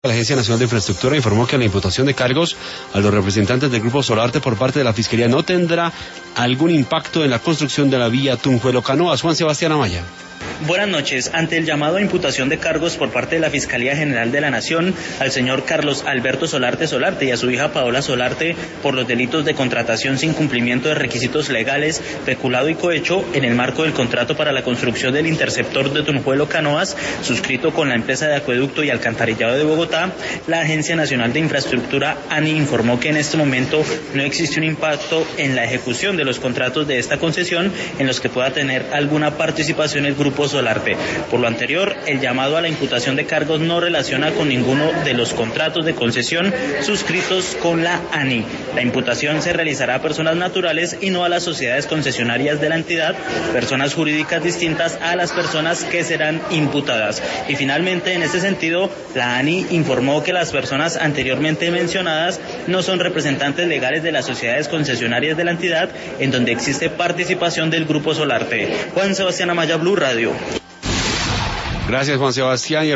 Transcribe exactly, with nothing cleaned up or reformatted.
La Agencia Nacional de Infraestructura informó que la imputación de cargos a los representantes del Grupo Solarte por parte de la Fiscalía no tendrá algún impacto en la construcción de la vía Tunjuelo-Canoas. Juan Sebastián Amaya. Buenas noches. Ante el llamado a imputación de cargos por parte de la Fiscalía General de la Nación al señor Carlos Alberto Solarte Solarte y a su hija Paola Solarte por los delitos de contratación sin cumplimiento de requisitos legales, peculado y cohecho en el marco del contrato para la construcción del interceptor de Tunjuelo-Canoas, suscrito con la empresa de acueducto y alcantarillado de Bogotá, la Agencia Nacional de Infraestructura, ANI, informó que en este momento no existe un impacto en la ejecución de los contratos de esta concesión en los que pueda tener alguna participación el Grupo Solarte. Por lo anterior, el llamado a la imputación de cargos no relaciona con ninguno de los contratos de concesión suscritos con la ANI. La imputación se realizará a personas naturales y no a las sociedades concesionarias de la entidad, personas jurídicas distintas a las personas que serán imputadas. Y finalmente, en este sentido, la ANI informó que las personas anteriormente mencionadas no son representantes legales de las sociedades concesionarias de la entidad en donde existe participación del Grupo Solarte. Juan Sebastián Amaya, Blue Radio. Gracias, Juan Sebastián.